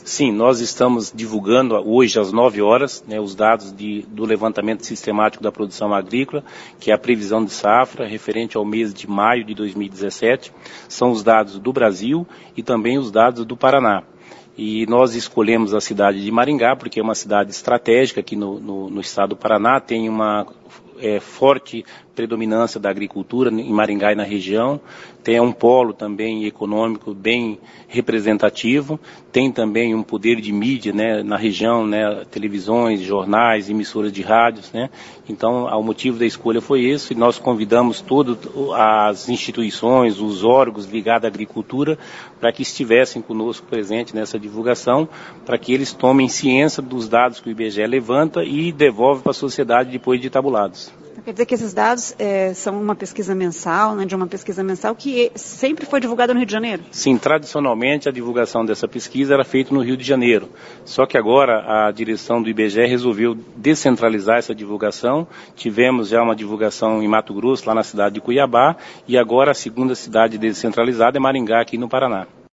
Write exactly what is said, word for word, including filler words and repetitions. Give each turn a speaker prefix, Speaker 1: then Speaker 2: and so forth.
Speaker 1: Sim, nós estamos divulgando hoje às nove horas, né, os dados de, do levantamento sistemático da produção agrícola, que é a previsão de safra referente ao mês de maio de dois mil e dezessete. São os dados do Brasil e também os dados do Paraná. E nós escolhemos a cidade de Maringá, porque é uma cidade estratégica aqui no, no, no estado do Paraná, tem uma é, forte predominância da agricultura em Maringá e na região, tem um polo também econômico bem representativo, tem também um poder de mídia, né, na região, né, televisões, jornais, emissoras de rádios, né. Então, o motivo da escolha foi esse, e nós convidamos todas as instituições, os órgãos ligados à agricultura, para que estivessem conosco presentes nessa divulgação, para que eles tomem ciência dos dados que o I B G E levanta e devolve para a sociedade depois de tabulados.
Speaker 2: Quer dizer que esses dados é, são uma pesquisa mensal, né, de uma pesquisa mensal que sempre foi divulgada no Rio de Janeiro?
Speaker 1: Sim, tradicionalmente a divulgação dessa pesquisa era feita no Rio de Janeiro. Só que agora a direção do I B G E resolveu descentralizar essa divulgação. Tivemos já uma divulgação em Mato Grosso, lá na cidade de Cuiabá, e agora a segunda cidade descentralizada é Maringá, aqui no Paraná.